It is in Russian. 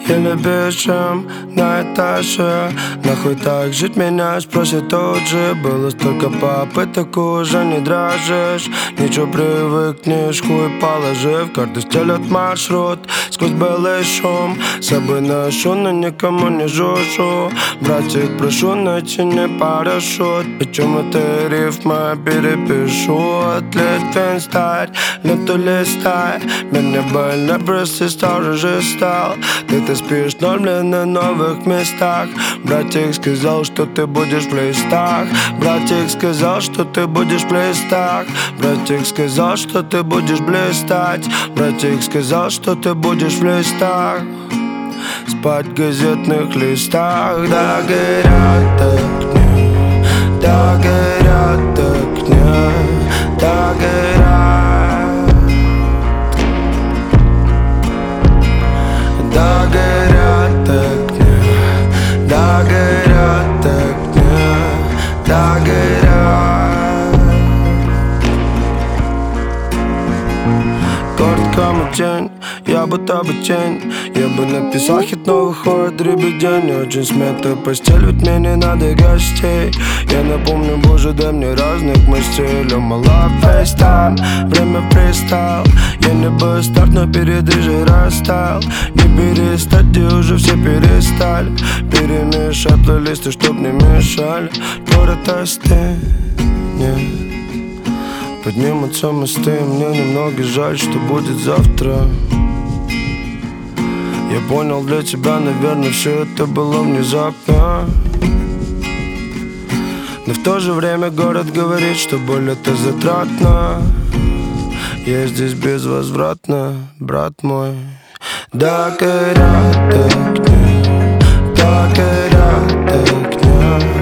еле бежим на этаже. Нахуй так жить, меня спросят тут же. Было столько попыток, уже не дрожишь. Ничего, привыкнешь, хуй положи. В карты стелят маршрут сквозь белый шум. С собой ношу, но никому не жужжу. Братик, прошу, найти не парашют. Причем это рифма перепишу. Отлет финстайль, ленту листай. Меня больно, просто стал же стал. Ты спишь ноль, блин, на новых местах. Братик сказал, что ты будешь в листах. Братик сказал, что ты будешь в листах. Братик сказал, что ты будешь блистать. Братик сказал, что ты будешь в листах. Спать в газетных листах. Да горят огни, да горят огни, да горят, да горят огни, да горят огни, да горят. Короткому день, я будто бы тень. Я бы написал хит, но выходит дребедень. Очень смятая постель, ведь мне не надо гостей. Я напомню, боже, дай мне разных мастей. Мала фейстайм, время фристайл. Я не был старт, но перед рыжей растаял. Не перестать, где уже все перестали. Перемешай плейлисты, чтоб не мешали. Город остынет, поднимутся мосты. Мне немного жаль, что будет завтра. Я понял, для тебя, наверное, все это было внезапно. Но в то же время город говорит, что боль это затратно. Я здесь безвозвратно, брат мой. Да горят огни, да горят огни.